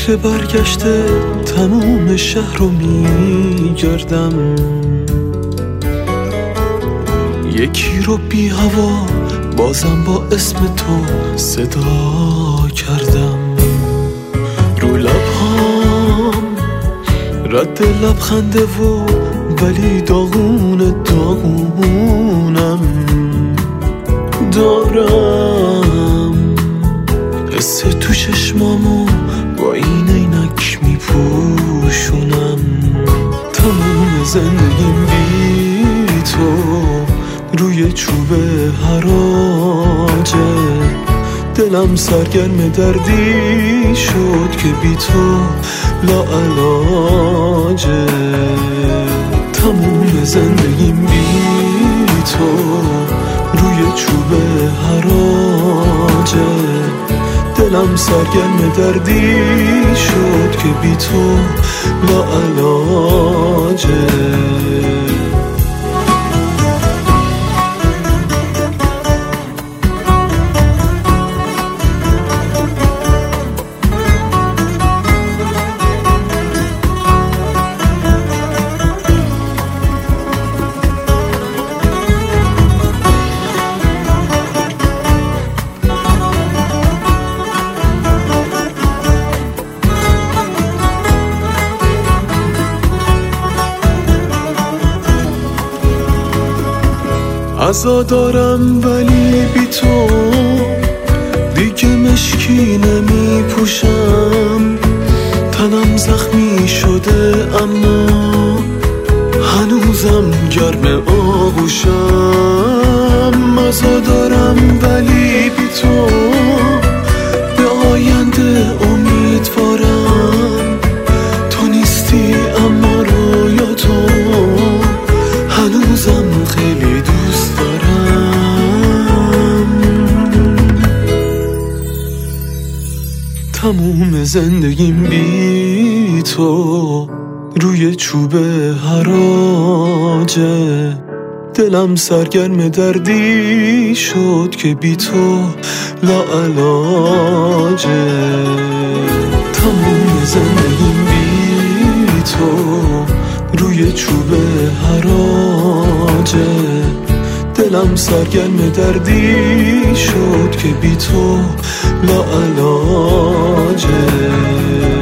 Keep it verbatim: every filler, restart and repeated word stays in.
فکر برگشته تموم شهر رو میگردم، یکی رو بی هوا بازم با اسم تو صدا کردم. رو لبهام رد لبخنده و ولی داغون داغونم دارم، حس تو چشمامو با این عینک میپوشونم. تموم زندگیم بی تو روی چوب حراجه، دلم سرگرم دردی شد که بی تو لاعلاجه. تموم زندگیم بی تو روی چوب حراجه، دلم سرگرم دردی شد که بی تو لاعلاجه. عزا دارم ولی بی تو دیگه مشکی نمی پوشم. تنم زخمی شده اما هنوزم گرم آغوشم. عزا دارم ولی بی تو به آینده امیدوارم. تو نیستی اما رویا تو هنوزم خیلی دوست دارم. تموم زندگیم بی تو روی چوب حراجه، دلم سرگرم دردی شد که بی تو لاعلاجه. تموم زندگیم بی تو روی چوب حراجه، دلم سرگرم دردی شد که بی تو لاعلاجه.